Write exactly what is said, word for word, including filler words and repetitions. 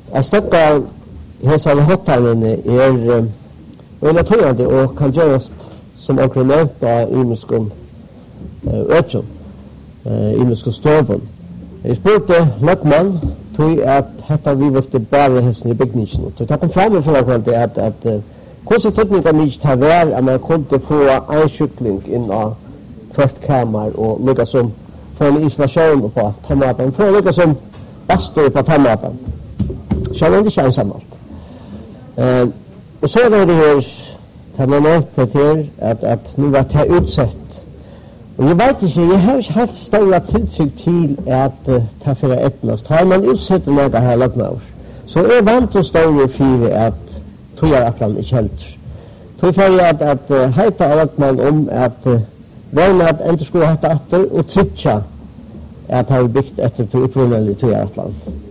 Jeg støkker hesare hottarene er veldig tøyende og kan gjøres som akkurat nevnt av imenskon øtjon, imenskon støvun. Jeg spurte Løkman tog at hetta vi vekte bare hesten i bygningen. Så det kom frem i forhold at, at hvordan tøtninga mye tar vær at man kunne få en kykling inn av hvert kamer og lukka som få en isolasjon på tomaten, få lukka som bastor på tomaten. Selv om det ikke er ensammalt. Uh, og så er det her, det man nevnte til at, at nu var det utsett. Og jeg vet ikke, jeg har ikke hatt større tiltrykk til at uh, det for etnast. Tar man utsett med det her lagt med oss, så er vant til større fire at tog er at han ikke helt. Tog for at, at uh, heita av lagt man om at uh, vegna at enda skulle hatt atter og trytja at har byggt etter til upprunnelig tog er at han.